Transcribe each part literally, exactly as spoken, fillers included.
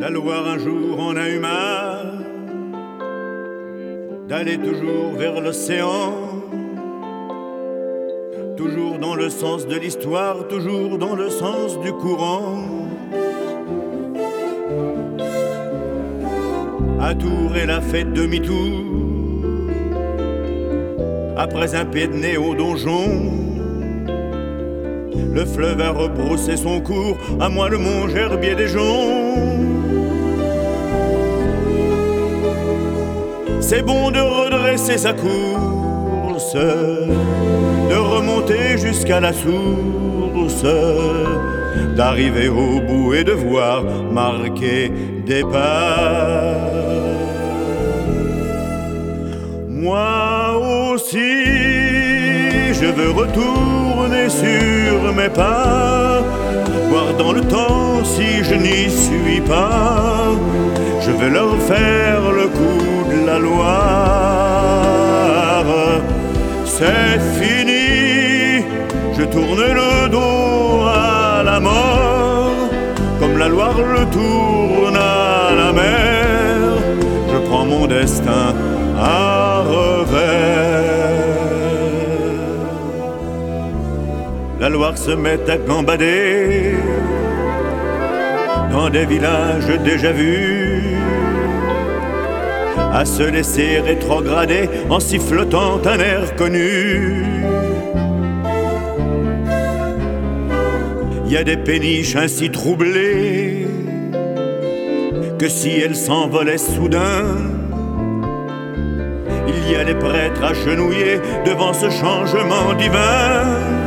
La Loire un jour en a eu marre d'aller toujours vers l'océan, toujours dans le sens de l'histoire, toujours dans le sens du courant. À Tours et la fête demi-tour, après un pied de nez au donjon, le fleuve a rebroussé son cours, à moi le mont Gerbier des Joncs. C'est bon de redresser sa course, de remonter jusqu'à la source, d'arriver au bout et de voir marquer des pas. Moi aussi, je veux retourner sur mes pas, voir dans le temps si je n'y suis pas. Je veux leur faire le coup de la Loire. C'est fini, je tourne le dos à la mort, comme la Loire le tourne à la mer. Je prends mon destin à revers. La Loire se met à gambader dans des villages déjà vus, à se laisser rétrograder en sifflotant un air connu. Il y a des péniches ainsi troublées que si elles s'envolaient soudain, il y a des prêtres agenouillés devant ce changement divin.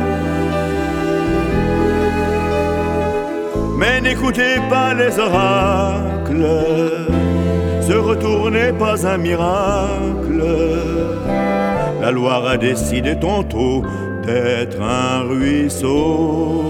Mais n'écoutez pas les oracles, ce retour n'est pas un miracle. La Loire a décidé tantôt d'être un ruisseau.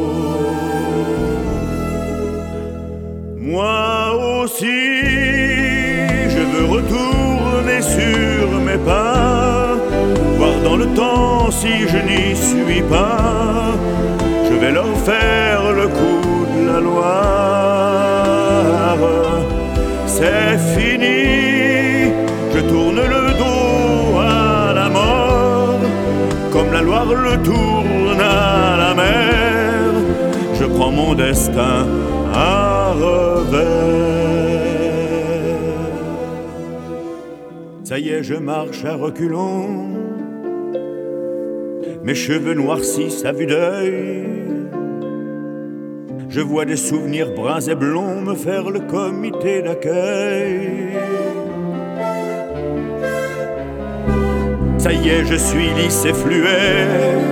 Moi aussi, je veux retourner sur mes pas, voir dans le temps si je n'y suis pas. Je vais leur faire le coup de la Loire. C'est fini, je tourne le dos à la mort, comme la Loire le tourne à la mer. Je prends mon destin à revers. Ça y est, je marche à reculons, mes cheveux noircissent à vue d'œil. Je vois des souvenirs bruns et blonds me faire le comité d'accueil. Ça y est, je suis lisse et fluet.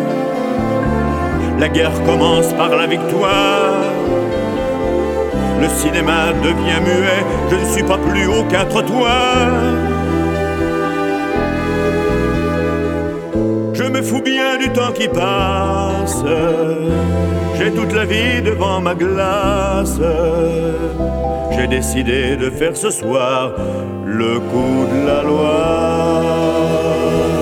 La guerre commence par la victoire. Le cinéma devient muet, je ne suis pas plus haut qu'un trottoir. Je me fous bien du temps qui passe, j'ai toute la vie devant ma glace. J'ai décidé de faire ce soir le coup de la Loire.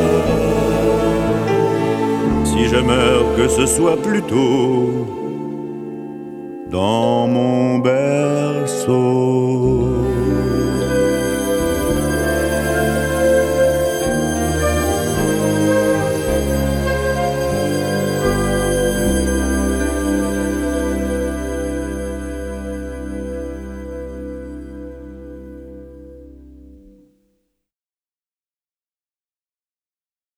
Si je meurs, que ce soit plutôt dans mon berceau.